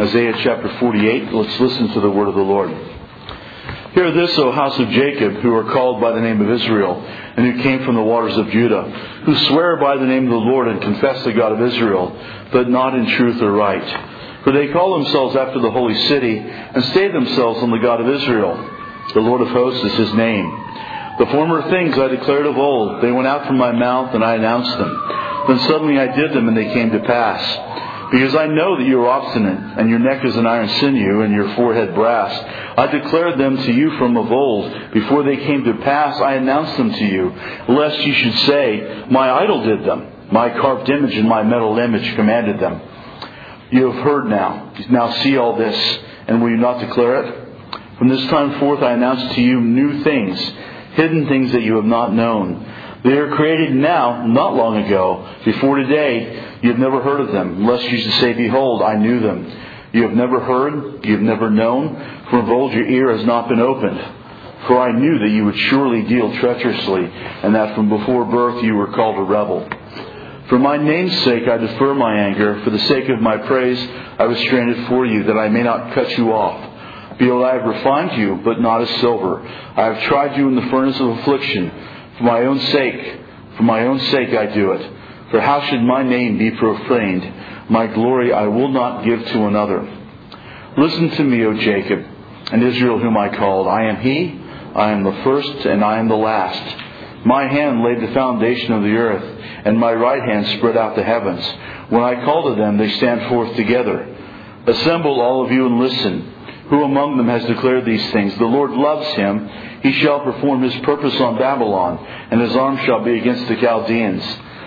Isaiah chapter 48. Let's listen to the word of the Lord. Hear this, O house of Jacob, who are called by the name of Israel, and who came from the waters of Judah, who swear by the name of the Lord and confess the God of Israel, but not in truth or right. For they call themselves after the holy city, and stay themselves on the God of Israel. The Lord of hosts is his name. The former things I declared of old, they went out from my mouth, and I announced them. Then suddenly I did them, and they came to pass. Because I know that you are obstinate, and your neck is an iron sinew, and your forehead brass. I declared them to you from of old. Before they came to pass, I announced them to you, lest you should say, my idol did them. My carved image and my metal image commanded them. You have heard now. Now see all this, and will you not declare it? From this time forth I announce to you new things, hidden things that you have not known. They are created now, not long ago. Before today, you have never heard of them, lest you should say, behold, I knew them. You have never heard, you have never known, for of old your ear has not been opened. For I knew that you would surely deal treacherously, and that from before birth you were called a rebel. For my name's sake I defer my anger. For the sake of my praise I was stranded for you, that I may not cut you off. Behold, I have refined you, but not as silver. I have tried you in the furnace of affliction. For my own sake I do it. For how should my name be profaned? My glory I will not give to another. Listen to me, O Jacob, and Israel whom I called. I am he, I am the first, and I am the last. My hand laid the foundation of the earth, and my right hand spread out the heavens. When I call to them, they stand forth together. Assemble, all of you, and listen. Who among them has declared these things? The Lord loves him. He shall perform his purpose on Babylon, and his arm shall be against the Chaldeans.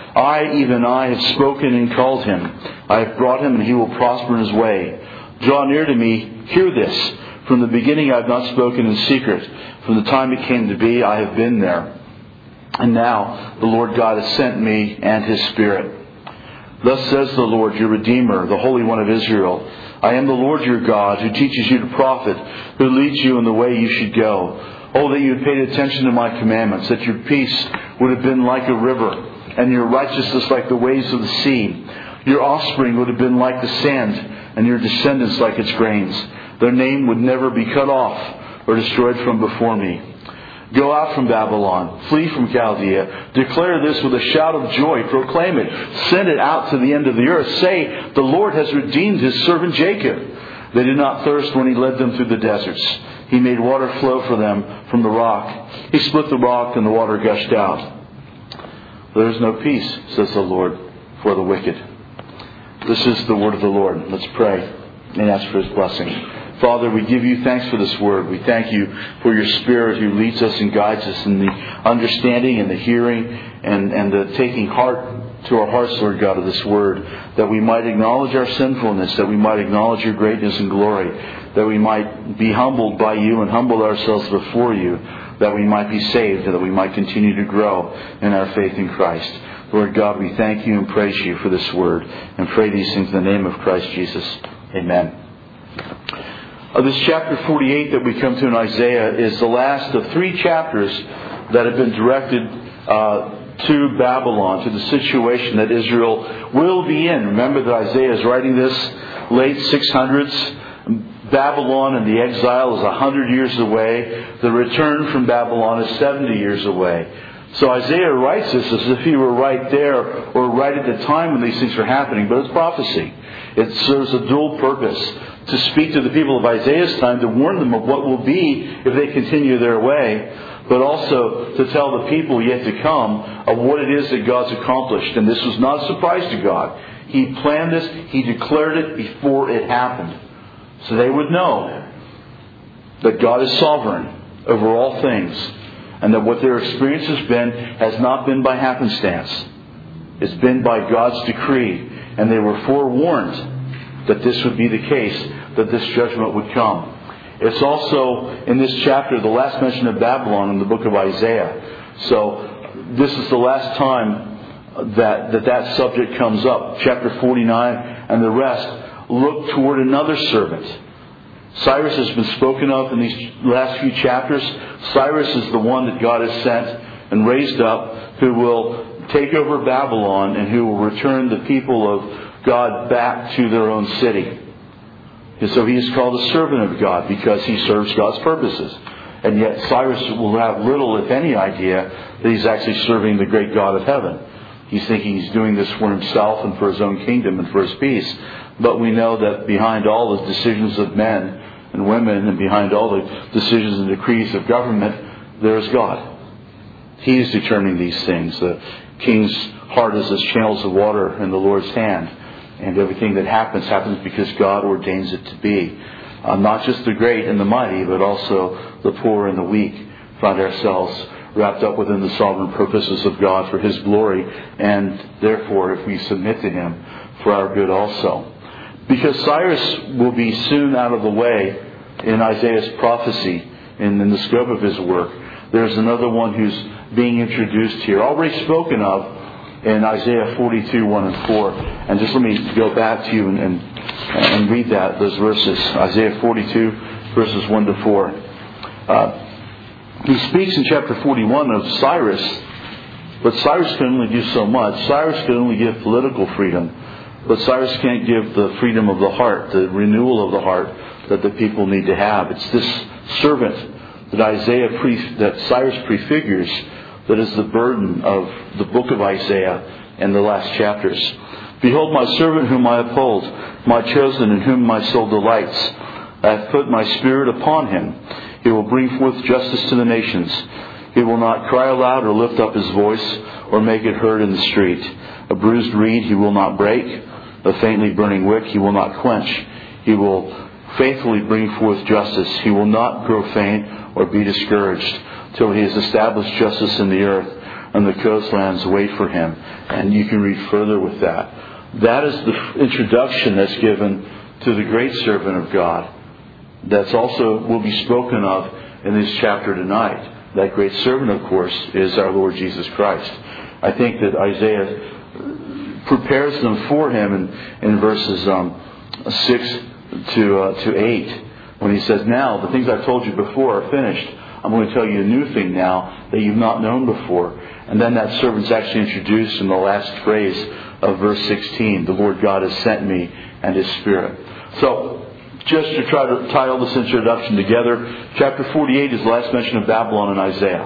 I, even I, have spoken and called him. I have brought him, and he will prosper in his way. Draw near to me. Hear this. From the beginning I have not spoken in secret. From the time it came to be, I have been there. And now the Lord God has sent me and his Spirit. Thus says the Lord, your Redeemer, the Holy One of Israel. I am the Lord your God, who teaches you to profit, who leads you in the way you should go. Oh, that you had paid attention to my commandments, that your peace would have been like a river, and your righteousness like the waves of the sea. Your offspring would have been like the sand, and your descendants like its grains. Their name would never be cut off or destroyed from before me. Go out from Babylon. Flee from Chaldea. Declare this with a shout of joy. Proclaim it. Send it out to the end of the earth. Say, the Lord has redeemed his servant Jacob. They did not thirst when he led them through the deserts. He made water flow for them from the rock. He split the rock and the water gushed out. There is no peace, says the Lord, for the wicked. This is the word of the Lord. Let's pray and ask for his blessing. Father, we give you thanks for this word. We thank you for your Spirit who leads us and guides us in the understanding and the hearing and the taking heart to our hearts, Lord God, of this word, that we might acknowledge our sinfulness, that we might acknowledge your greatness and glory, that we might be humbled by you and humble ourselves before you, that we might be saved, and that we might continue to grow in our faith in Christ. Lord God, we thank you and praise you for this word, and pray these things in the name of Christ Jesus. Amen. This chapter 48 that we come to in Isaiah is the last of 3 chapters that have been directed to Babylon, to the situation that Israel will be in. Remember that Isaiah is writing this late 600s. Babylon and the exile is 100 years away. The return from Babylon is 70 years away. So Isaiah writes this as if he were right there or right at the time when these things are happening. But it's prophecy. It serves a dual purpose: to speak to the people of Isaiah's time, to warn them of what will be if they continue their way, but also to tell the people yet to come of what it is that God's accomplished. And this was not a surprise to God. He planned this. He declared it before it happened. So they would know that God is sovereign over all things, and that what their experience has not been by happenstance. It's been by God's decree. And they were forewarned that this would be the case, that this judgment would come. It's also, in this chapter, the last mention of Babylon in the book of Isaiah. So this is the last time that subject comes up. Chapter 49 and the rest look toward another servant. Cyrus has been spoken of in these last few chapters. Cyrus is the one that God has sent and raised up, who will take over Babylon and who will return the people of God back to their own city. And so he is called a servant of God because he serves God's purposes. And yet Cyrus will have little, if any, idea that he's actually serving the great God of heaven. He's thinking he's doing this for himself and for his own kingdom and for his peace. But we know that behind all the decisions of men and women and behind all the decisions and decrees of government, there is God. He is determining these things. The king's heart is as channels of water in the Lord's hand. And everything that happens because God ordains it to be. Not just the great and the mighty, but also the poor and the weak find ourselves wrapped up within the sovereign purposes of God for His glory. And therefore, if we submit to Him, for our good also. Because Cyrus will be soon out of the way in Isaiah's prophecy and in the scope of his work. There's another one who's being introduced here, already spoken of in Isaiah 42, 1 and 4. And just let me go back to you and read those verses. Isaiah 42, verses 1 to 4. He speaks in chapter 41 of Cyrus, but Cyrus can only do so much. Cyrus can only give political freedom, but Cyrus can't give the freedom of the heart, the renewal of the heart that the people need to have. It's this servant that Cyrus prefigures that is the burden of the book of Isaiah and the last chapters. Behold my servant whom I uphold, my chosen in whom my soul delights. I have put my spirit upon him. He will bring forth justice to the nations. He will not cry aloud or lift up his voice or make it heard in the street. A bruised reed he will not break. A faintly burning wick he will not quench. He will faithfully bring forth justice. He will not grow faint or be discouraged till he has established justice in the earth, and the coastlands wait for him. And you can read further with that. That is the introduction that's given to the great servant of God. That's also will be spoken of in this chapter tonight. That great servant, of course, is our Lord Jesus Christ. I think that Isaiah prepares them for him in verses 6 to 8, when he says, now the things I've told you before are finished. I'm going to tell you a new thing now that you've not known before. And then that servant's actually introduced in the last phrase of verse 16. The Lord God has sent me and His Spirit. So, just to try to tie all this introduction together, chapter 48 is the last mention of Babylon in Isaiah.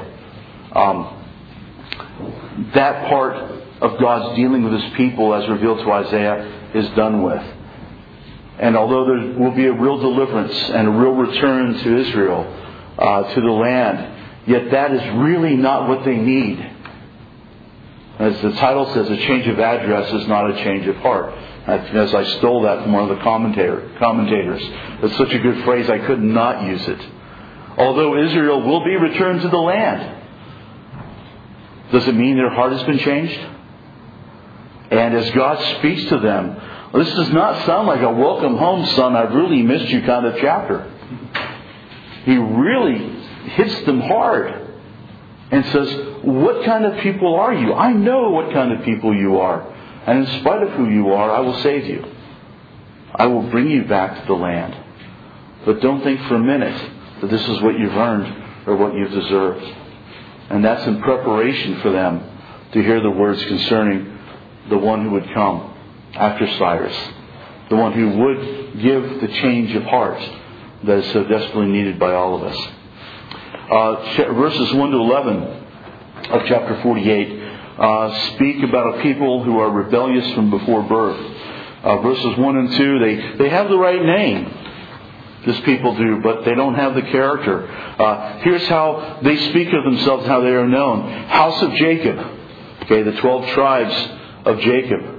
That part of God's dealing with His people as revealed to Isaiah is done with. And although there will be a real deliverance and a real return to Israel, to the land, yet that is really not what they need. As the title says, a change of address is not a change of heart. As I stole that from one of the commentators. It's such a good phrase, I could not use it. Although Israel will be returned to the land, does it mean their heart has been changed? And as God speaks to them, this does not sound like a welcome home, son, I've really missed you kind of chapter. He really hits them hard and says, what kind of people are you? I know what kind of people you are. And in spite of who you are, I will save you. I will bring you back to the land. But don't think for a minute that this is what you've earned or what you've deserved. And that's in preparation for them to hear the words concerning the one who would come after Cyrus. The one who would give the change of heart that is so desperately needed by all of us. Verses 1 to 11 of chapter 48 speak about a people who are rebellious from before birth. Verses 1 and 2, they have the right name. This people do, but they don't have the character. Here's how they speak of themselves, how they are known. House of Jacob. Okay, the 12 tribes of Jacob.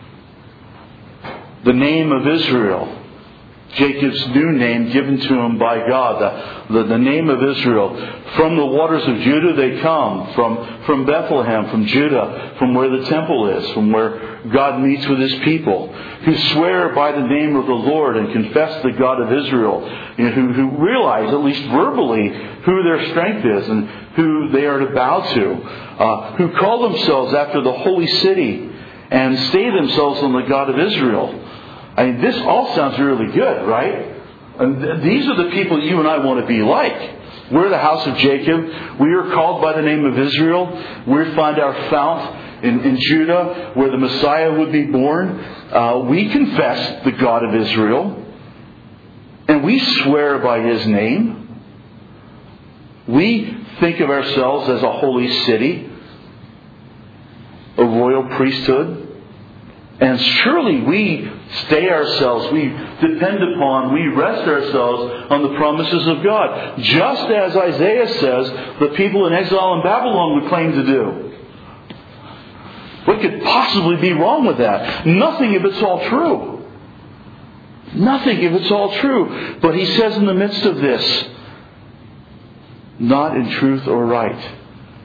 The name of Israel. Jacob's new name given to him by God. The name of Israel. From the waters of Judah they come. From Bethlehem, from Judah, from where the temple is, from where God meets with His people. Who swear by the name of the Lord and confess the God of Israel. Who realize, at least verbally, who their strength is and who they are to bow to. Who call themselves after the holy city and stay themselves on the God of Israel. I mean, this all sounds really good, right? And these are the people you and I want to be like. We're the house of Jacob. We are called by the name of Israel. We find our fount in Judah, where the Messiah would be born. We confess the God of Israel. we swear by His name. We think of ourselves as a holy city, a royal priesthood. And surely we stay ourselves, we depend upon, we rest ourselves on the promises of God. Just as Isaiah says the people in exile in Babylon would claim to do. What could possibly be wrong with that? Nothing if it's all true. Nothing if it's all true. But He says in the midst of this, not in truth or right.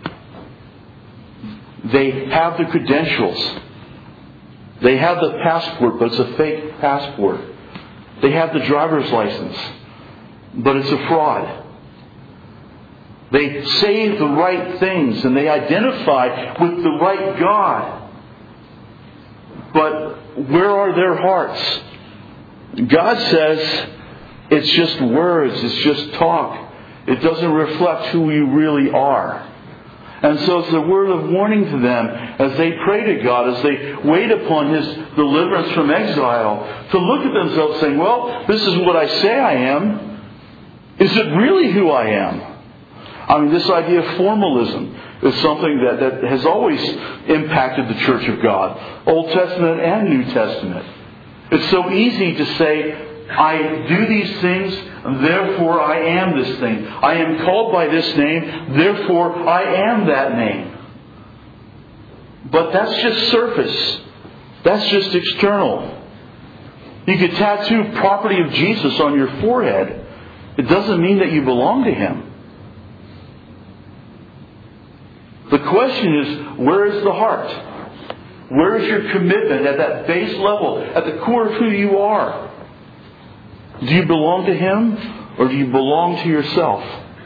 They have the credentials. They have the passport, but it's a fake passport. They have the driver's license, but it's a fraud. They say the right things and they identify with the right God. But where are their hearts? God says it's just words, it's just talk. It doesn't reflect who you really are. And so it's a word of warning to them as they pray to God, as they wait upon His deliverance from exile, to look at themselves saying, well, this is what I say I am. Is it really who I am? I mean, this idea of formalism is something that has always impacted the Church of God, Old Testament and New Testament. It's so easy to say, I do these things, therefore I am this thing. I am called by this name, therefore I am that name. But that's just surface. That's just external. You could tattoo property of Jesus on your forehead. It doesn't mean that you belong to Him. The question is, where is the heart? Where is your commitment at that base level, at the core of who you are? Do you belong to Him, or do you belong to yourself?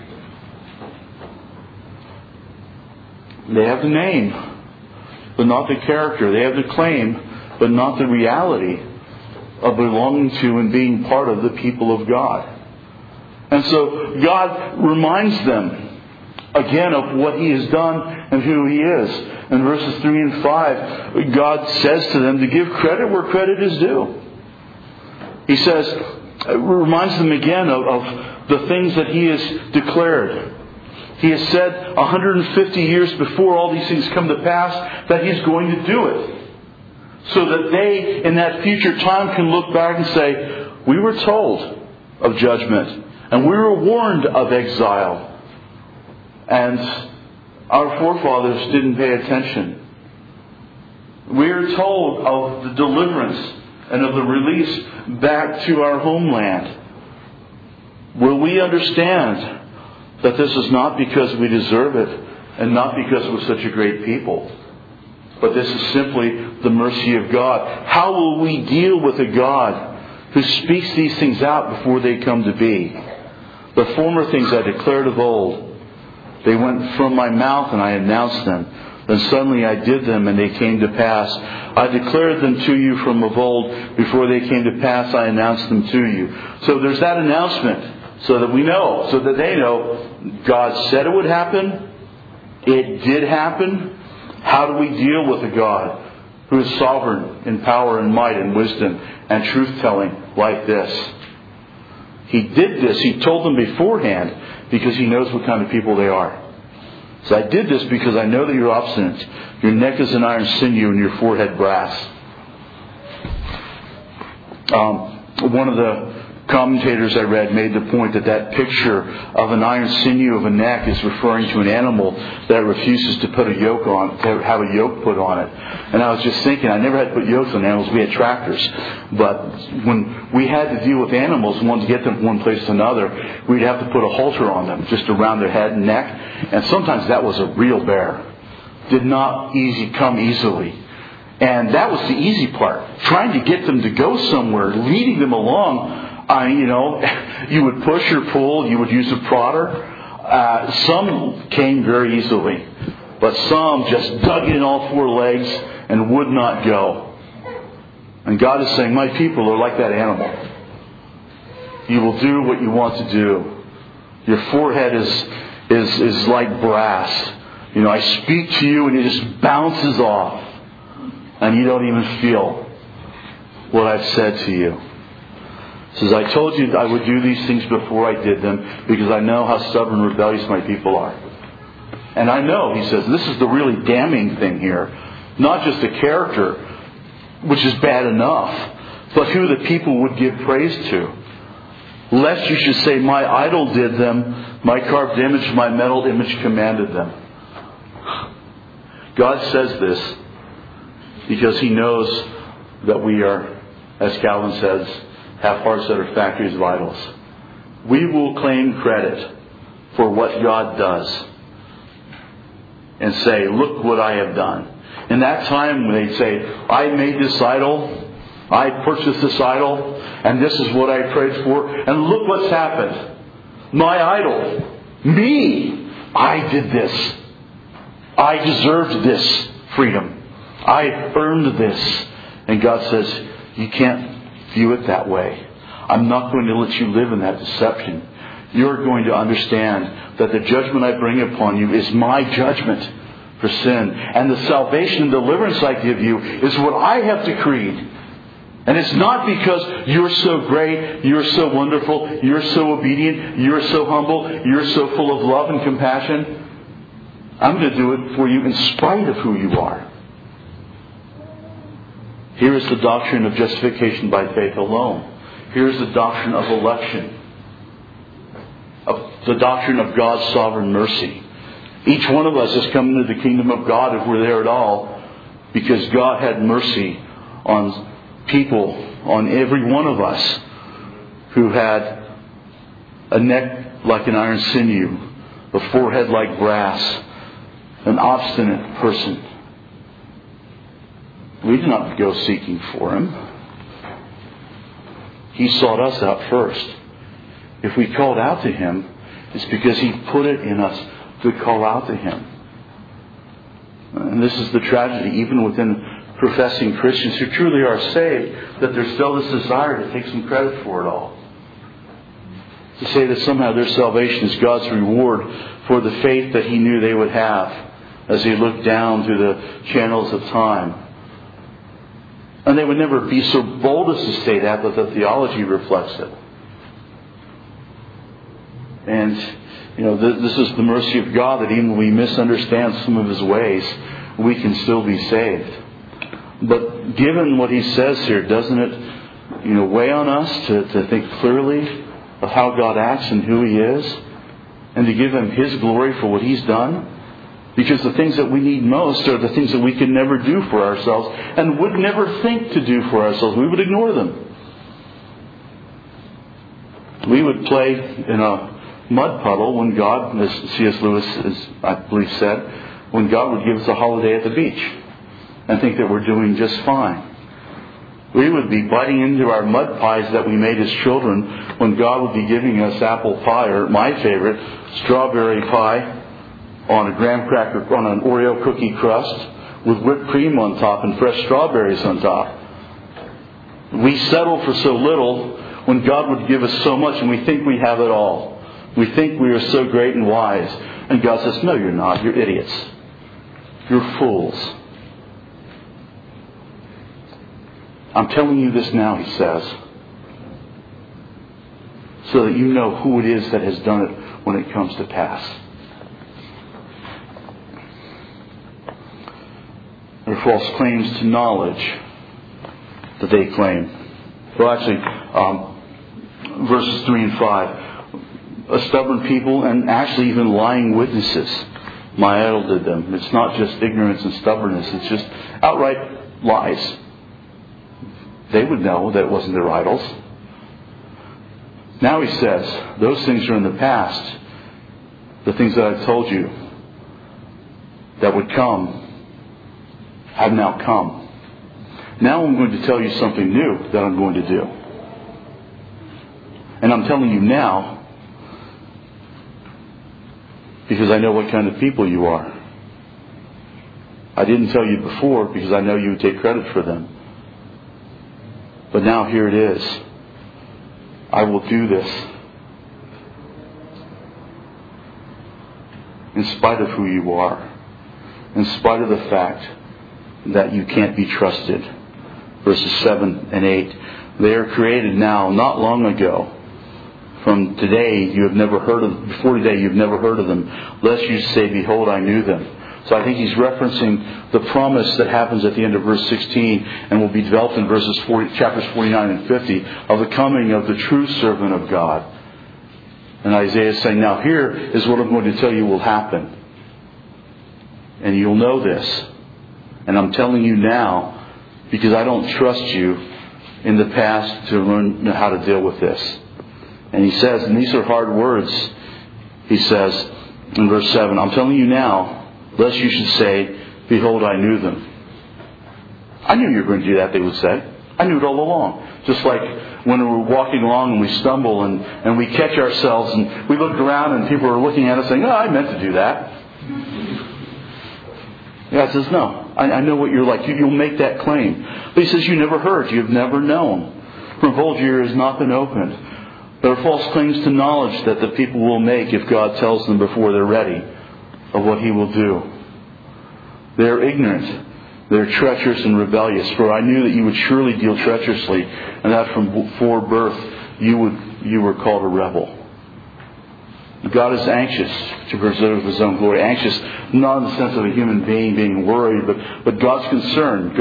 They have the name, but not the character. They have the claim, but not the reality of belonging to and being part of the people of God. And so God reminds them again of what He has done and who He is. In verses 3 and 5, God says to them to give credit where credit is due. He says, it reminds them again of the things that He has declared. He has said 150 years before all these things come to pass that He's going to do it. So that they, in that future time, can look back and say, we were told of judgment. And we were warned of exile. And our forefathers didn't pay attention. We are told of the deliverance and of the release back to our homeland. Will we understand that this is not because we deserve it and not because we're such a great people, but this is simply the mercy of God? How will we deal with a God who speaks these things out before they come to be? The former things I declared of old, they went from my mouth and I announced them. Then suddenly I did them and they came to pass. I declared them to you from of old. Before they came to pass, I announced them to you. So there's that announcement so that we know, so that they know God said it would happen. It did happen. How do we deal with a God who is sovereign in power and might and wisdom and truth-telling like this? He did this. He told them beforehand because He knows what kind of people they are. So I did this because I know that you're obstinate. Your neck is an iron sinew and your forehead brass. One of the commentators I read made the point that picture of an iron sinew of a neck is referring to an animal that refuses to put a yoke on, to have a yoke put on it. And I was just thinking, I never had to put yokes on animals. We had tractors. But when we had to deal with animals and wanted to get them from one place to another, we'd have to put a halter on them just around their head and neck. And sometimes that was a real bear. Did not come easily. And that was the easy part. Trying to get them to go somewhere, leading them along. You would push or pull. You would use a prodder. Some came very easily. But some just dug in all four legs and would not go. And God is saying, my people are like that animal. You will do what you want to do. Your forehead is like brass. I speak to you and it just bounces off. And you don't even feel what I've said to you. He says, I told you I would do these things before I did them because I know how stubborn and rebellious my people are. And I know, he says, this is the really damning thing here. Not just the character, which is bad enough, but who the people would give praise to. Lest you should say, my idol did them, my carved image, my metal image commanded them. God says this because He knows that we are, as Calvin says, have hearts that are factories of idols. We will claim credit for what God does and say, look what I have done. In that time when they say, I made this idol, I purchased this idol, and this is what I prayed for, and look what's happened. My idol, me, I did this. I deserved this freedom. I earned this. And God says, you can't view it that way. I'm not going to let you live in that deception. You're going to understand that the judgment I bring upon you is my judgment for sin. And the salvation and deliverance I give you is what I have decreed. And it's not because you're so great, you're so wonderful, you're so obedient, you're so humble, you're so full of love and compassion. I'm going to do it for you in spite of who you are. Here is the doctrine of justification by faith alone. Here is the doctrine of election. Of the doctrine of God's sovereign mercy. Each one of us has come into the kingdom of God, if we're there at all, because God had mercy on people, on every one of us who had a neck like an iron sinew, a forehead like brass, an obstinate person. We did not go seeking for Him. He sought us out first. If we called out to Him, it's because He put it in us to call out to Him. And this is the tragedy, even within professing Christians who truly are saved, that there's still this desire to take some credit for it all. To say that somehow their salvation is God's reward for the faith that He knew they would have as He looked down through the channels of time. And they would never be so bold as to say that, but the theology reflects it. And, this is the mercy of God, that even when we misunderstand some of His ways, we can still be saved. But given what He says here, doesn't it, weigh on us to think clearly of how God acts and who He is, and to give Him His glory for what He's done? Because the things that we need most are the things that we can never do for ourselves and would never think to do for ourselves. We would ignore them. We would play in a mud puddle when God, as C.S. Lewis, I believe, said, when God would give us a holiday at the beach and think that we're doing just fine. We would be biting into our mud pies that we made as children when God would be giving us apple pie, or my favorite, strawberry pie, on a graham cracker, on an Oreo cookie crust with whipped cream on top and fresh strawberries on top. We settle for so little when God would give us so much, and we think we have it all. We think we are so great and wise. And God says, no, you're not. You're idiots. You're fools. I'm telling you this now, He says, so that you know who it is that has done it when it comes to pass. There are false claims to knowledge that they claim. Well, actually, verses 3 and 5. A stubborn people, and actually even lying witnesses. My idol did them. It's not just ignorance and stubbornness. It's just outright lies. They would know that it wasn't their idols. Now He says, those things are in the past. The things that I've told you that would come have now come. Now I'm going to tell you something new that I'm going to do. And I'm telling you now because I know what kind of people you are. I didn't tell you before because I know you would take credit for them. But now here it is. I will do this in spite of who you are. In spite of the fact that you can't be trusted. Verses 7 and 8. They are created now, not long ago. From today, you have never heard of, before today, you've never heard of them, lest you say, behold, I knew them. So I think he's referencing the promise that happens at the end of verse 16 and will be developed in chapters 49 and 50 of the coming of the true servant of God. And Isaiah is saying, now here is what I'm going to tell you will happen. And you'll know this. And I'm telling you now because I don't trust you in the past to learn how to deal with this. And he says, and these are hard words, he says in verse 7, I'm telling you now, lest you should say, behold, I knew them. I knew you were going to do that, they would say. I knew it all along. Just like when we're walking along and we stumble and we catch ourselves and we look around and people are looking at us saying, oh, I meant to do that. God says, no, I know what you're like. You'll make that claim. But he says, you never heard, you have never known. For of old your ear has not been opened. There are false claims to knowledge that the people will make if God tells them before they're ready of what he will do. They are ignorant. They are treacherous and rebellious. For I knew that you would surely deal treacherously, and that from before birth you were called a rebel. God is anxious to preserve his own glory. Anxious not in the sense of a human being being worried, but God's concern,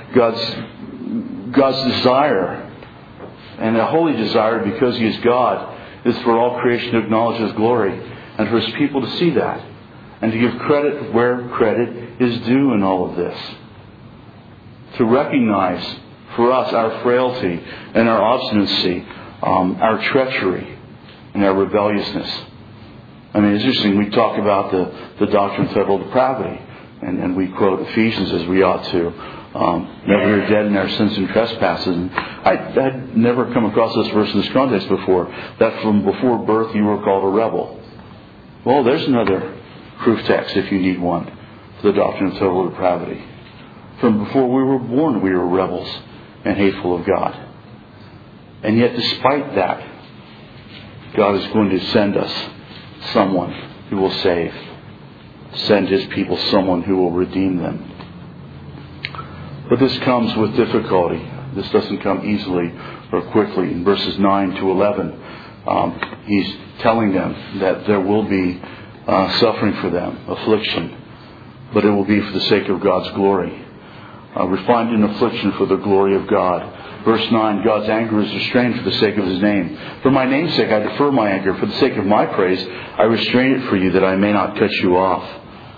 God's desire, and a holy desire because he is God, is for all creation to acknowledge his glory and for his people to see that and to give credit where credit is due in all of this. To recognize for us our frailty and our obstinacy, our treachery and our rebelliousness. I mean, it's interesting. We talk about the doctrine of federal depravity, and we quote Ephesians as we ought to. That we are dead in our sins and trespasses. And I'd never come across this verse in this context before. That from before birth you were called a rebel. Well, there's another proof text if you need one for the doctrine of total depravity. From before we were born we were rebels and hateful of God. And yet despite that, God is going to send us someone who will save. Send his people someone who will redeem them. But this comes with difficulty. This doesn't come easily or quickly. In verses 9 to 11, he's telling them that there will be suffering for them, affliction, but it will be for the sake of God's glory. Refined in affliction for the glory of God. Verse 9, God's anger is restrained for the sake of his name. For my name's sake I defer my anger. For the sake of my praise I restrain it for you, that I may not cut you off.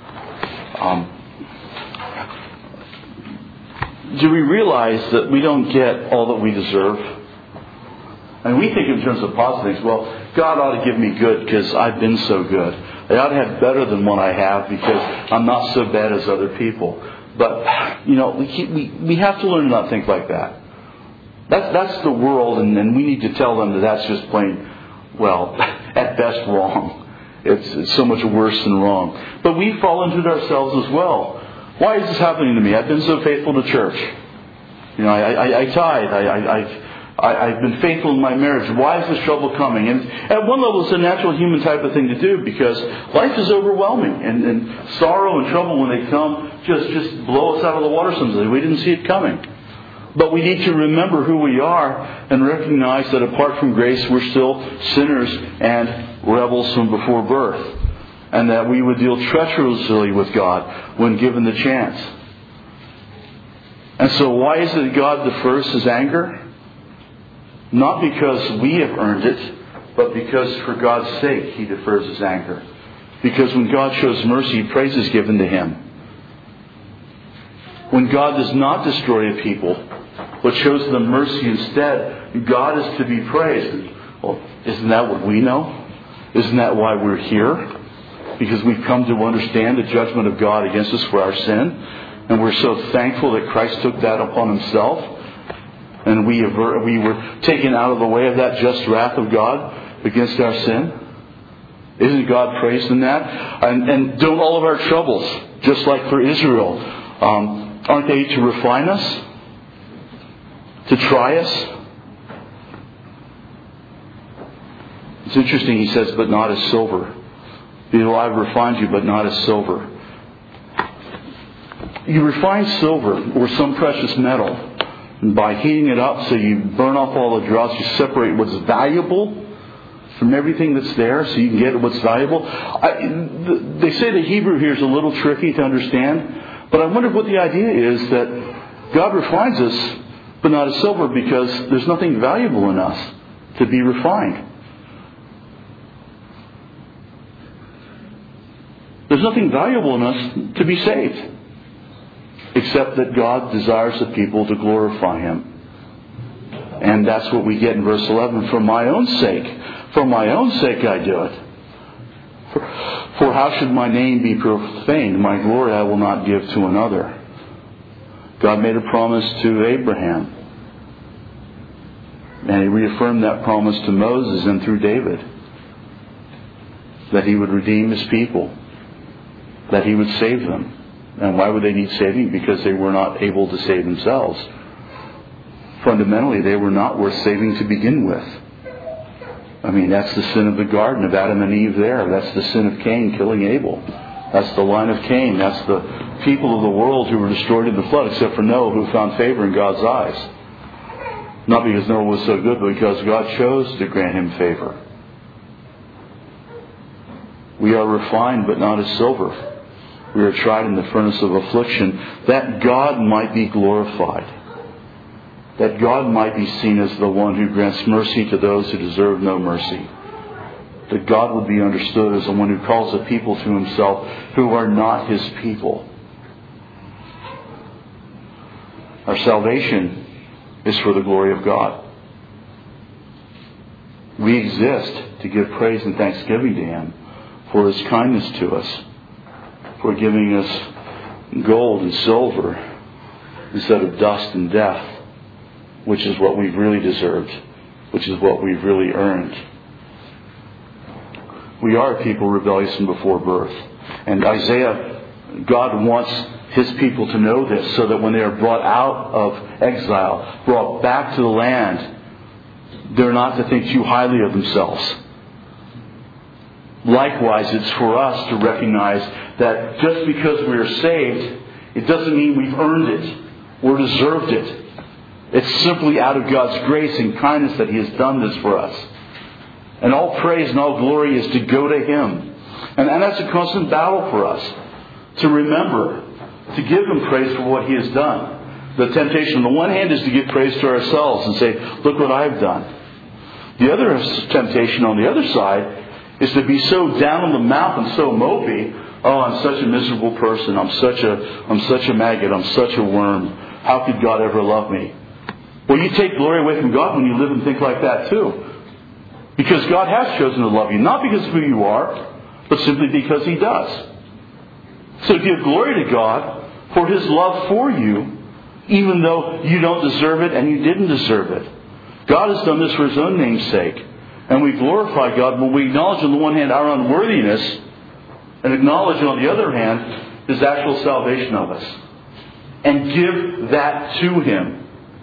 Do we realize that we don't get all that we deserve? And we think in terms of positive things. Well, God ought to give me good because I've been so good. I ought to have better than what I have because I'm not so bad as other people. But, we have to learn to not think like that. That's the world, and we need to tell them that that's just plain, well, at best wrong. It's so much worse than wrong. But we fall into it ourselves as well. Why is this happening to me? I've been so faithful to church. I tithe. I've been faithful in my marriage. Why is this trouble coming? And at one level, it's a natural human type of thing to do because life is overwhelming. And sorrow and trouble, when they come, just blow us out of the water sometimes. We didn't see it coming. But we need to remember who we are and recognize that apart from grace, we're still sinners and rebels from before birth. And that we would deal treacherously with God when given the chance. And so why is it that God defers his anger? Not because we have earned it, but because for God's sake he defers his anger. Because when God shows mercy, praise is given to him. When God does not destroy a people, but shows them mercy instead, God is to be praised. Well, isn't that what we know? Isn't that why we're here? Because we've come to understand the judgment of God against us for our sin. And we're so thankful that Christ took that upon himself. And we were taken out of the way of that just wrath of God against our sin. Isn't God praised in that? And don't all of our troubles, just like for Israel, aren't they to refine us? To try us? It's interesting, he says, but not as silver. Behold, I've refined you, but not as silver. You refine silver or some precious metal And by heating it up so you burn off all the dross, you separate what's valuable from everything that's there so you can get what's valuable. They say the Hebrew here is a little tricky to understand, but I wonder what the idea is that God refines us, but not as silver, because there's nothing valuable in us to be refined. There's nothing valuable in us to be saved, except that God desires the people to glorify Him. And that's what we get in verse 11. For my own sake I do it. For how should my name be profaned? My glory I will not give to another. God made a promise to Abraham. And He reaffirmed that promise to Moses and through David. That He would redeem His people. That He would save them. And why would they need saving? Because they were not able to save themselves. Fundamentally, they were not worth saving to begin with. I mean, that's the sin of the garden of Adam and Eve there. That's the sin of Cain killing Abel. That's the line of Cain. That's the people of the world who were destroyed in the flood, except for Noah, who found favor in God's eyes. Not because Noah was so good, but because God chose to grant him favor. We are refined, but not as silver. We are tried in the furnace of affliction, that God might be glorified. That God might be seen as the one who grants mercy to those who deserve no mercy. That God would be understood as the one who calls a people to Himself who are not His people. Our salvation is for the glory of God. We exist to give praise and thanksgiving to Him for His kindness to us, for giving us gold and silver instead of dust and death, which is what we've really deserved, which is what we've really earned. We are a people rebellious from before birth. And Isaiah, God wants His people to know this so that when they are brought out of exile, brought back to the land, they're not to think too highly of themselves. Likewise, it's for us to recognize that just because we are saved, it doesn't mean we've earned it or deserved it. It's simply out of God's grace and kindness that He has done this for us. And all praise and all glory is to go to Him. And that's a constant battle for us. To remember, to give Him praise for what He has done. The temptation on the one hand is to give praise to ourselves and say, look what I've done. The other temptation on the other side is to be so down on the mouth and so mopey. Oh, I'm such a miserable person. I'm such a maggot. I'm such a worm. How could God ever love me? Well, you take glory away from God when you live and think like that too. Because God has chosen to love you. Not because of who you are, but simply because He does. So give glory to God for His love for you, even though you don't deserve it and you didn't deserve it. God has done this for His own name's sake. And we glorify God when we acknowledge on the one hand our unworthiness and acknowledge on the other hand His actual salvation of us. And give that to Him.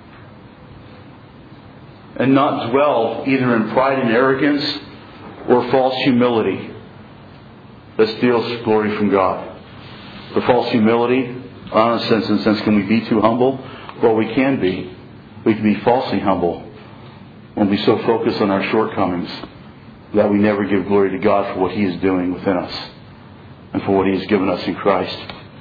And not dwell either in pride and arrogance or false humility that steals glory from God. The false humility, in a sense, can we be too humble? Well, we can be. We can be falsely humble when we so focus on our shortcomings that we never give glory to God for what He is doing within us and for what He has given us in Christ.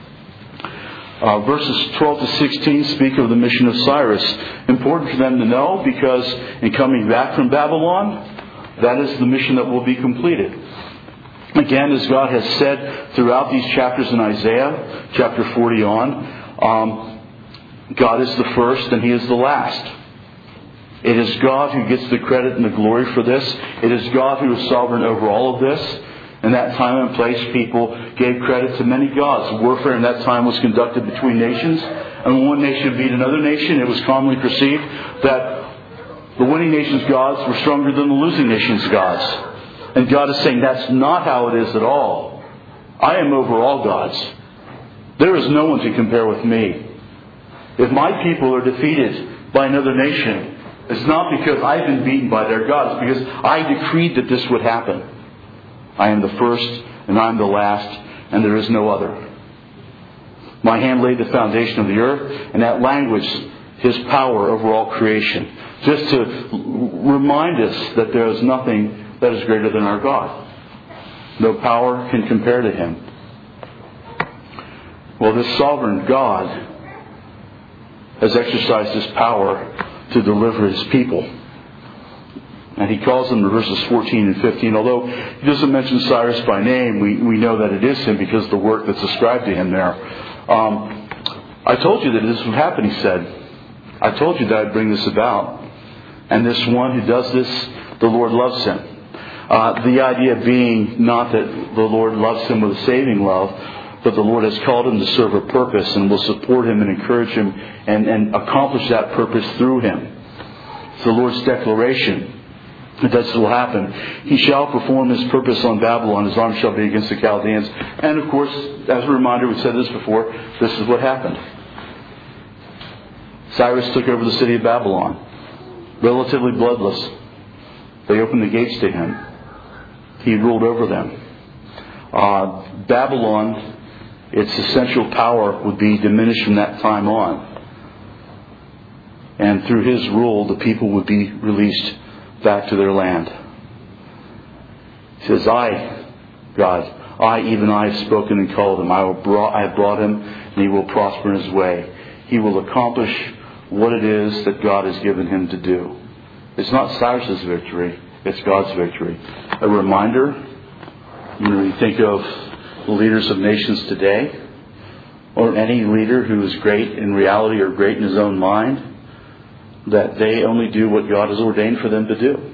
Verses 12 to 16 speak of the mission of Cyrus. Important for them to know because in coming back from Babylon, that is the mission that will be completed. Again, as God has said throughout these chapters in Isaiah, chapter 40 on, God is the first and He is the last. It is God who gets the credit and the glory for this. It is God who is sovereign over all of this. In that time and place, people gave credit to many gods. Warfare in that time was conducted between nations. And when one nation beat another nation, it was commonly perceived that the winning nation's gods were stronger than the losing nation's gods. And God is saying that's not how it is at all. I am over all gods. There is no one to compare with me. If my people are defeated by another nation, it's not because I've been beaten by their gods. It's because I decreed that this would happen. I am the first and I am the last, and there is no other. My hand laid the foundation of the earth, and that language His power over all creation. Just to remind us that there is nothing that is greater than our God. No power can compare to Him. Well, this sovereign God has exercised His power to deliver His people. And He calls them in verses 14 and 15. Although He doesn't mention Cyrus by name, we know that it is him because of the work that's ascribed to him there. I told you that this would happen, he said. I told you that I'd bring this about. And this one who does this, the Lord loves him. The idea being not that the Lord loves him with a saving love, but the Lord has called him to serve a purpose and will support him and encourage him and accomplish that purpose through him. It's the Lord's declaration that this will happen. He shall perform His purpose on Babylon. His arm shall be against the Chaldeans. And of course, as a reminder, we said this before, this is what happened. Cyrus took over the city of Babylon. Relatively bloodless. They opened the gates to him. He ruled over them. Babylon, its essential power would be diminished from that time on. And through his rule, the people would be released back to their land. He says, I, God, even I have spoken and called him. I have brought him, and he will prosper in his way. He will accomplish what it is that God has given him to do. It's not Cyrus's victory, it's God's victory. A reminder, you think of the leaders of nations today, or any leader who is great in reality or great in his own mind, that they only do what God has ordained for them to do.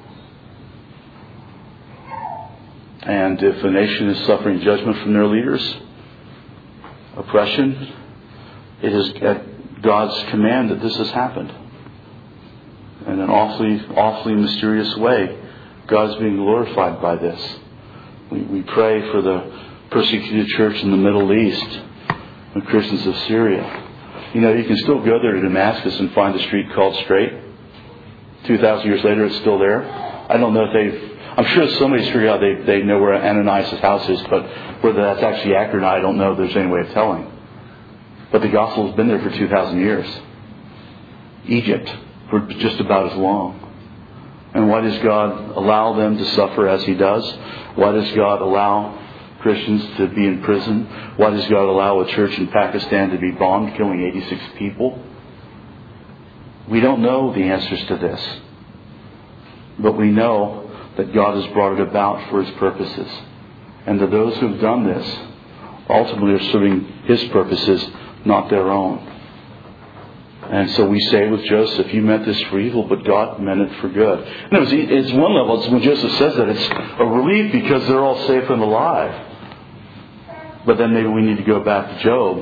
And if a nation is suffering judgment from their leaders, oppression, it is at God's command that this has happened. In an awfully mysterious way, God is being glorified by this. We pray for the persecuted church in the Middle East, the Christians of Syria. You know, you can still go there to Damascus and find a street called Straight. 2,000 years later, it's still there. I don't know if I'm sure somebody's figured out they know where Ananias' house is, but whether that's actually accurate, I don't know if there's any way of telling. But the gospel has been there for 2,000 years. Egypt, for just about as long. And why does God allow them to suffer as He does? Why does God allow Christians to be in prison? Why does God allow a church in Pakistan to be bombed, killing 86 people? We don't know the answers to this. But we know that God has brought it about for His purposes. And that those who have done this ultimately are serving His purposes, not their own. And so we say with Joseph, you meant this for evil, but God meant it for good. And it's one level, it's when Joseph says that, it's a relief because they're all safe and alive. But then maybe we need to go back to Job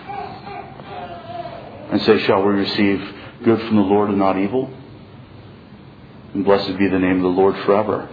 and say, shall we receive good from the Lord and not evil? And blessed be the name of the Lord forever.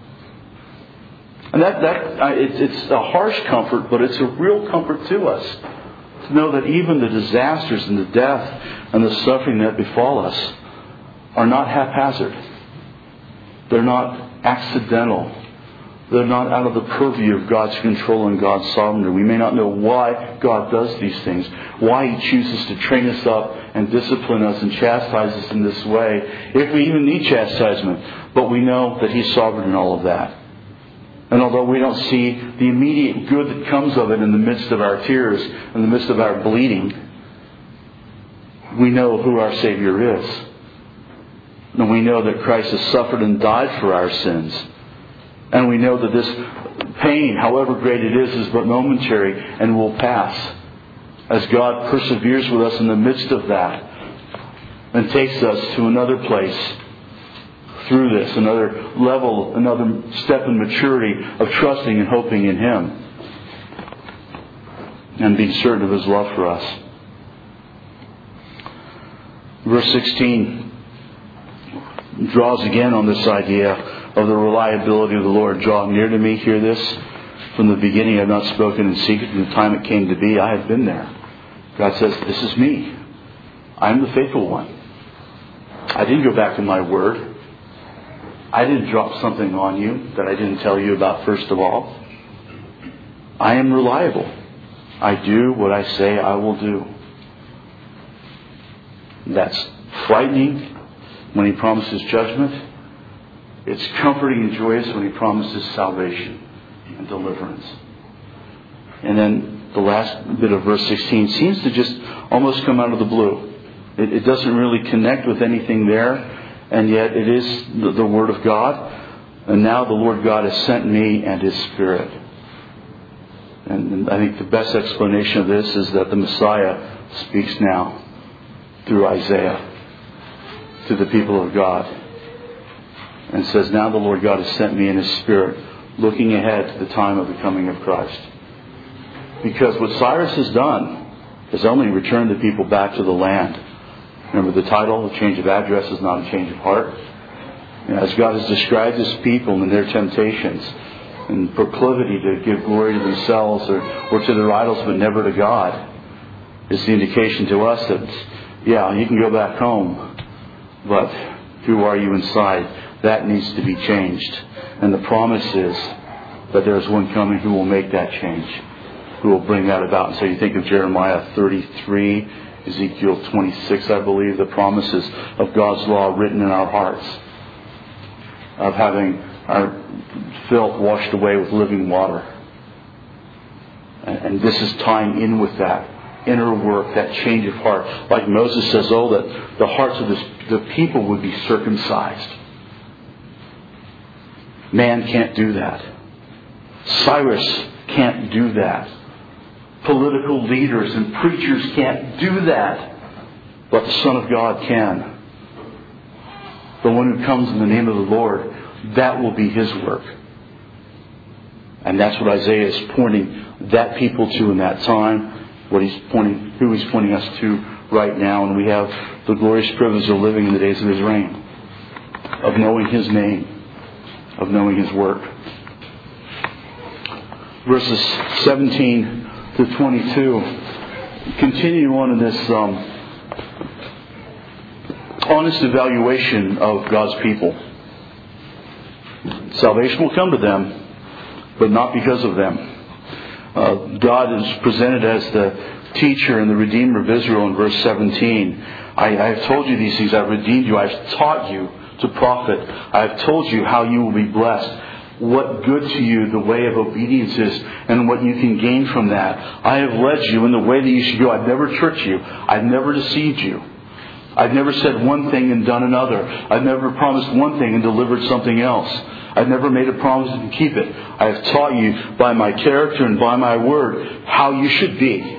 And it's a harsh comfort, but it's a real comfort to us. To know that even the disasters and the death and the suffering that befall us are not haphazard. They're not accidental. They're not out of the purview of God's control and God's sovereignty. We may not know why God does these things, why He chooses to train us up and discipline us and chastise us in this way, if we even need chastisement. But we know that He's sovereign in all of that. And although we don't see the immediate good that comes of it in the midst of our tears, in the midst of our bleeding, we know who our Savior is. And we know that Christ has suffered and died for our sins. And we know that this pain, however great it is but momentary and will pass. As God perseveres with us in the midst of that and takes us to another place through this, another level, another step in maturity of trusting and hoping in Him and being certain of His love for us. Verse 16 draws again on this idea of the reliability of the Lord. Draw near to me, hear this. From the beginning I have not spoken in secret. From the time it came to be, I have been there. God says, this is me. I am the faithful one. I didn't go back to my word. I didn't drop something on you that I didn't tell you about first of all. I am reliable. I do what I say I will do. That's frightening when He promises judgment. It's comforting and joyous when He promises salvation and deliverance. And then the last bit of verse 16 seems to just almost come out of the blue. It doesn't really connect with anything there, and yet it is the Word of God. And now the Lord God has sent me and His Spirit. And I think the best explanation of this is that the Messiah speaks now through Isaiah to the people of God. And says, now the Lord God has sent me in His Spirit, looking ahead to the time of the coming of Christ. Because what Cyrus has done is only returned the people back to the land. Remember the title, a change of address is not a change of heart. As God has described His people and their temptations and proclivity to give glory to themselves or to their idols but never to God, is the indication to us that, yeah, you can go back home, but who are you inside? That needs to be changed. And the promise is that there is one coming who will make that change, who will bring that about. And so you think of Jeremiah 33, Ezekiel 26, I believe, the promises of God's law written in our hearts, of having our filth washed away with living water. And this is tying in with that inner work, that change of heart. Like Moses says, that the hearts of the people would be circumcised. Man can't do that. Cyrus can't do that. Political leaders and preachers can't do that. But the Son of God can. The one who comes in the name of the Lord, that will be His work. And that's what Isaiah is pointing that people to in that time, who He's pointing us to right now. And we have the glorious privilege of living in the days of His reign, of knowing His name, of knowing His work. Verses 17 to 22 continue on in this honest evaluation of God's people. Salvation will come to them, but not because of them. God is presented as the teacher and the Redeemer of Israel in verse 17. I have told you these things. I've redeemed you. I've taught you to profit. I have told you how you will be blessed. What good to you the way of obedience is and what you can gain from that. I have led you in the way that you should go. I've never tricked you. I've never deceived you. I've never said one thing and done another. I've never promised one thing and delivered something else. I've never made a promise and keep it. I have taught you by my character and by my word how you should be.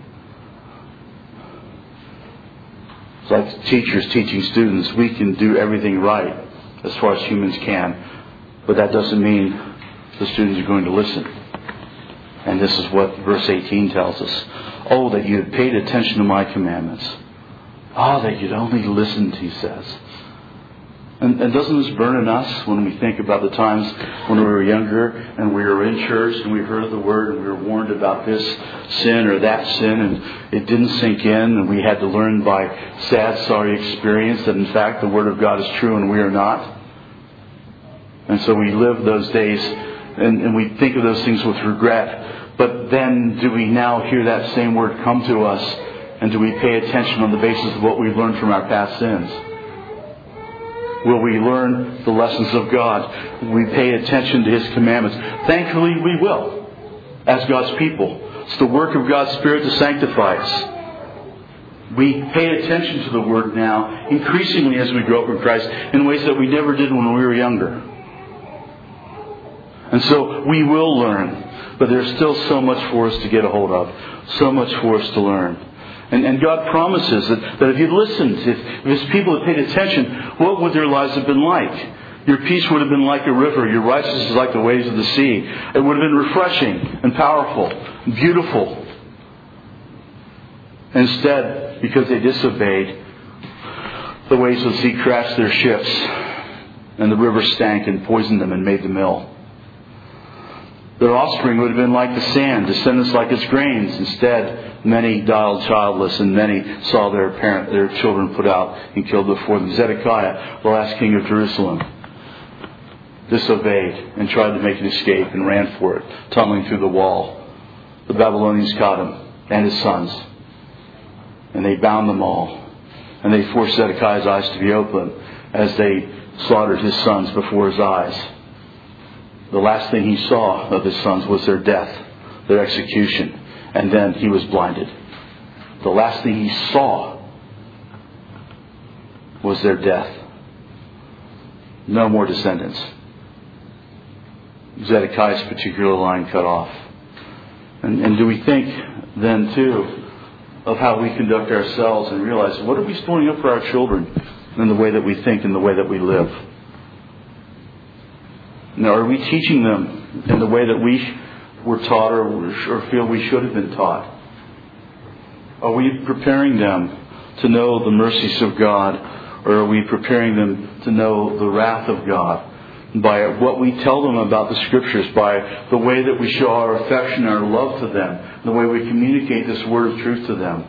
It's like teachers teaching students. We can do everything right as far as humans can. But that doesn't mean the students are going to listen. And this is what verse 18 tells us. Oh, that you had paid attention to my commandments. Oh, that you'd only listened, he says. And doesn't this burn in us when we think about the times when we were younger and we were in church and we heard the word and we were warned about this sin or that sin and it didn't sink in and we had to learn by sad, sorry experience that in fact the word of God is true and we are not. And so we live those days and we think of those things with regret. But then do we now hear that same word come to us and do we pay attention on the basis of what we've learned from our past sins? Will we learn the lessons of God? Will we pay attention to His commandments? Thankfully, we will, as God's people. It's the work of God's Spirit to sanctify us. We pay attention to the Word now, increasingly as we grow up in Christ, in ways that we never did when we were younger. And so we will learn, but there's still so much for us to get a hold of, so much for us to learn. And God promises that if you listened, if His people had paid attention, what would their lives have been like? Your peace would have been like a river. Your righteousness is like the waves of the sea. It would have been refreshing and powerful, beautiful. Instead, because they disobeyed, the waves of the sea crashed their ships, and the river stank and poisoned them and made them ill. Their offspring would have been like the sand, descendants like its grains. Instead, many died childless, and many saw their children put out and killed before them. Zedekiah, the last king of Jerusalem, disobeyed and tried to make an escape and ran for it, tumbling through the wall. The Babylonians caught him and his sons, and they bound them all. And they forced Zedekiah's eyes to be open as they slaughtered his sons before his eyes. The last thing he saw of his sons was their death, their execution. And then he was blinded. The last thing he saw was their death. No more descendants. Zedekiah's particular line cut off. And do we think then too of how we conduct ourselves and realize what are we storing up for our children in the way that we think and the way that we live? Now, are we teaching them in the way that we were taught or feel we should have been taught? Are we preparing them to know the mercies of God, or are we preparing them to know the wrath of God by what we tell them about the Scriptures, by the way that we show our affection, our love to them, the way we communicate this word of truth to them?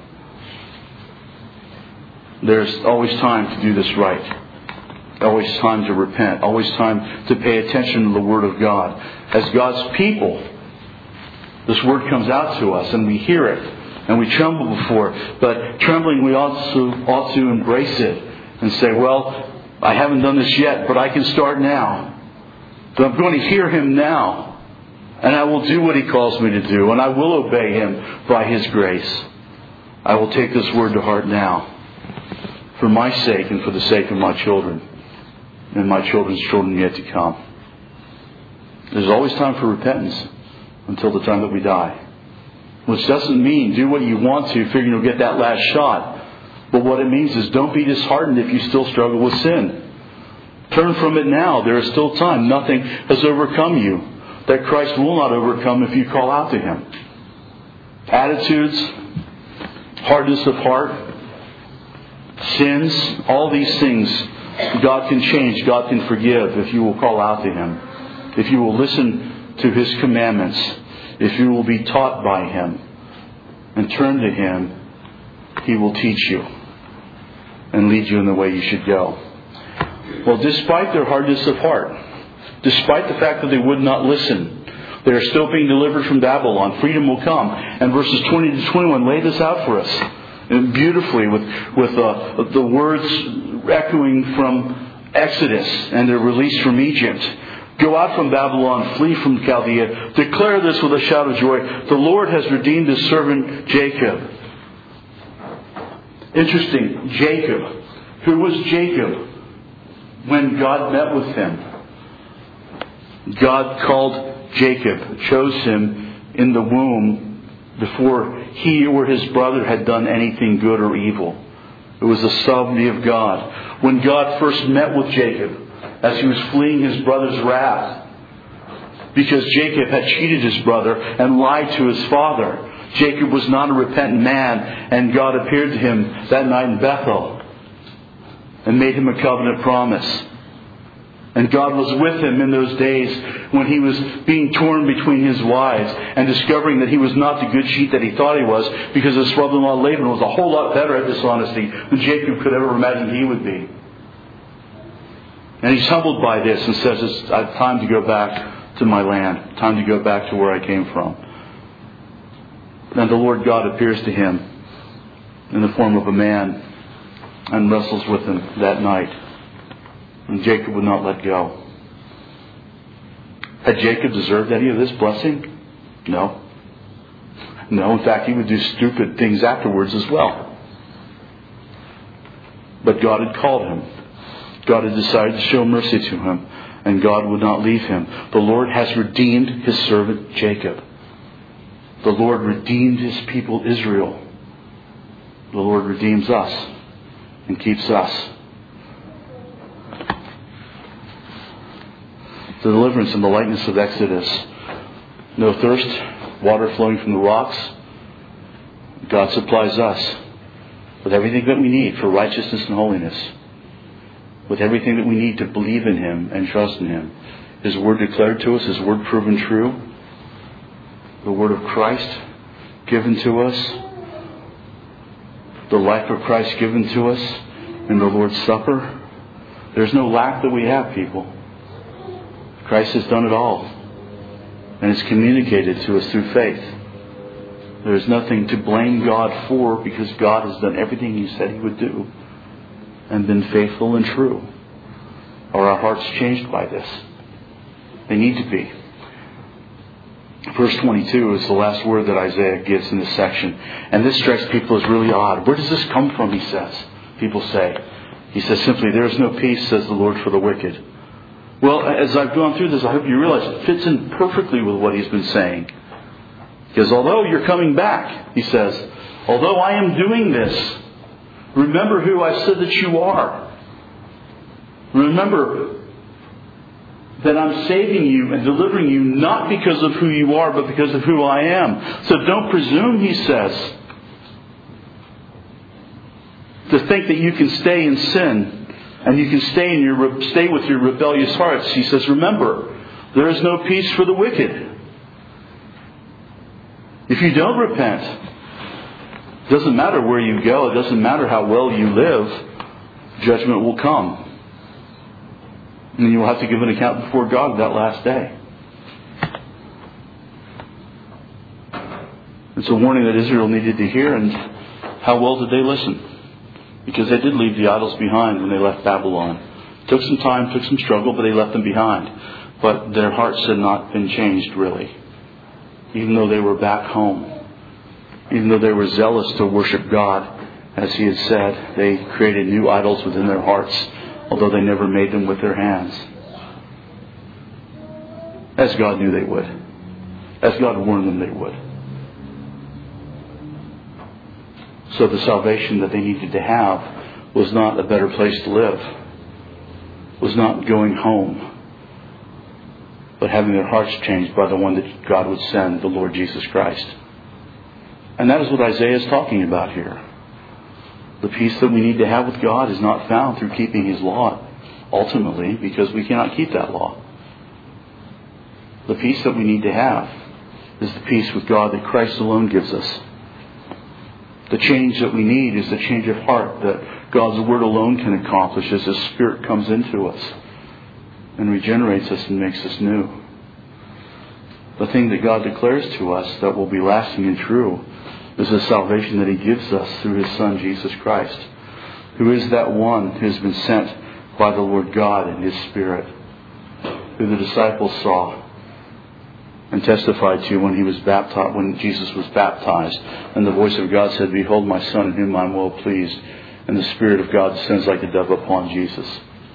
There's always time to do this right. Always time to repent. Always time to pay attention to the Word of God. As God's people, this Word comes out to us and we hear it and we tremble before it. But trembling, we also ought to embrace it and say, well, I haven't done this yet, but I can start now. So I'm going to hear Him now. And I will do what He calls me to do. And I will obey Him by His grace. I will take this Word to heart now. For my sake and for the sake of my children. And my children's children yet to come. There's always time for repentance until the time that we die. Which doesn't mean do what you want to, figuring you'll get that last shot. But what it means is don't be disheartened if you still struggle with sin. Turn from it now. There is still time. Nothing has overcome you that Christ will not overcome if you call out to Him. Attitudes, hardness of heart, sins, all these things God can change, God can forgive if you will call out to Him. If you will listen to His commandments. If you will be taught by Him and turn to Him, He will teach you and lead you in the way you should go. Well, despite their hardness of heart, despite the fact that they would not listen, they are still being delivered from Babylon. Freedom will come. And verses 20 to 21 lay this out for us and beautifully with the words echoing from Exodus and their release from Egypt. Go out from Babylon, flee from Chaldea. Declare this with a shout of joy. The Lord has redeemed His servant Jacob. Interesting, Jacob. Who was Jacob when God met with him? God called Jacob, chose him in the womb before he or his brother had done anything good or evil. It was the sovereignty of God. When God first met with Jacob, as he was fleeing his brother's wrath, because Jacob had cheated his brother and lied to his father. Jacob was not a repentant man, and God appeared to him that night in Bethel and made him a covenant promise. And God was with him in those days when he was being torn between his wives and discovering that he was not the good sheep that he thought he was, because his brother-in-law Laban was a whole lot better at dishonesty than Jacob could ever imagine he would be. And he's humbled by this and says, it's time to go back to my land. Time to go back to where I came from. And the Lord God appears to him in the form of a man and wrestles with him that night. And Jacob would not let go. Had Jacob deserved any of this blessing? No. No, in fact, he would do stupid things afterwards as well. But God had called him. God had decided to show mercy to him. And God would not leave him. The Lord has redeemed His servant Jacob. The Lord redeemed His people Israel. The Lord redeems us and keeps us. The deliverance in the likeness of Exodus. No thirst, water flowing from the rocks. God supplies us with everything that we need for righteousness and holiness. With everything that we need to believe in Him and trust in Him. His Word declared to us, His Word proven true. The Word of Christ given to us. The life of Christ given to us in the Lord's Supper. There's no lack that we have, people. Christ has done it all. And it's communicated to us through faith. There is nothing to blame God for, because God has done everything He said He would do. and been faithful and true? Are our hearts changed by this? They need to be. Verse 22 is the last word that Isaiah gives in this section. And this strikes people as really odd. Where does this come from, he says? People say. He says simply, there is no peace, says the Lord, for the wicked. Well, as I've gone through this, I hope you realize it fits in perfectly with what he's been saying. Because although you're coming back, he says, although I am doing this, remember who I said that you are. Remember that I'm saving you and delivering you not because of who you are, but because of who I am. So don't presume, he says, to think that you can stay in sin and you can stay with your rebellious hearts. He says, remember, there is no peace for the wicked. If you don't repent, it doesn't matter where you go, it doesn't matter how well you live, judgment will come. And you will have to give an account before God that last day. It's a warning that Israel needed to hear, and how well did they listen? Because they did leave the idols behind when they left Babylon. Took some time, took some struggle, but they left them behind. But their hearts had not been changed, really. Even though they were back home. Even though they were zealous to worship God, as He had said, they created new idols within their hearts, although they never made them with their hands. As God knew they would. As God warned them they would. So the salvation that they needed to have was not a better place to live. Was not going home. But having their hearts changed by the one that God would send, the Lord Jesus Christ. And that is what Isaiah is talking about here. The peace that we need to have with God is not found through keeping His law, ultimately, because we cannot keep that law. The peace that we need to have is the peace with God that Christ alone gives us. The change that we need is the change of heart that God's Word alone can accomplish as His Spirit comes into us and regenerates us and makes us new. The thing that God declares to us that will be lasting and true is the salvation that He gives us through His Son, Jesus Christ, who is that one who has been sent by the Lord God in His Spirit, who the disciples saw and testified to when He was baptized, when Jesus was baptized, and the voice of God said, "Behold my Son, in whom I am well pleased," and the Spirit of God descends like a dove upon Jesus.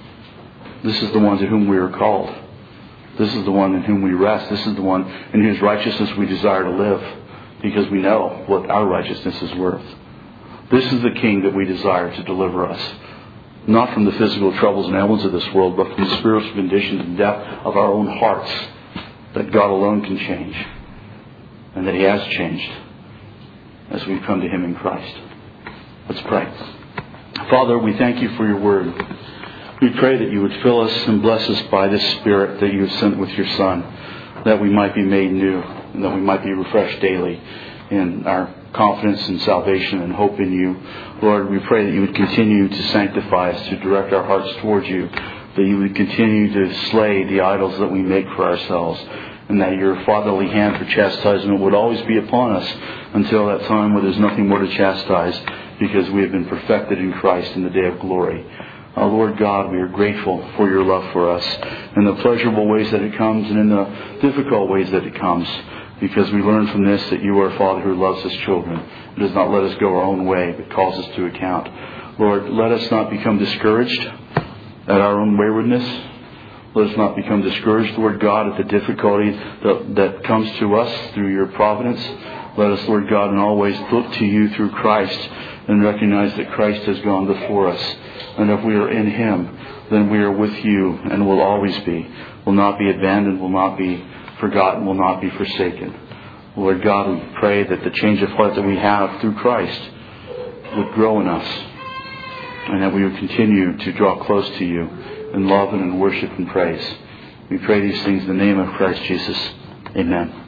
This is the one to whom we are called. This is the one in whom we rest. This is the one in whose righteousness we desire to live, because we know what our righteousness is worth. This is the King that we desire to deliver us, not from the physical troubles and ailments of this world, but from the spiritual conditions and depth of our own hearts that God alone can change, and that He has changed as we've come to Him in Christ. Let's pray. Father, we thank You for Your Word. We pray that You would fill us and bless us by this Spirit that You have sent with Your Son, that we might be made new, and that we might be refreshed daily in our confidence and salvation and hope in You. Lord, we pray that You would continue to sanctify us, to direct our hearts towards You, that You would continue to slay the idols that we make for ourselves, and that Your fatherly hand for chastisement would always be upon us until that time where there's nothing more to chastise, because we have been perfected in Christ in the day of glory. Lord God, we are grateful for Your love for us, in the pleasurable ways that it comes and in the difficult ways that it comes, because we learn from this that You are a Father who loves His children and does not let us go our own way, but calls us to account. Lord, let us not become discouraged at our own waywardness. Let us not become discouraged, Lord God, at the difficulty that comes to us through Your providence. Let us, Lord God, in all ways look to You through Christ and recognize that Christ has gone before us. And if we are in Him, then we are with You and will always be. Will not be abandoned, will not be forgotten, will not be forsaken. Lord God, we pray that the change of heart that we have through Christ would grow in us, and that we would continue to draw close to You in love and in worship and praise. We pray these things in the name of Christ Jesus. Amen.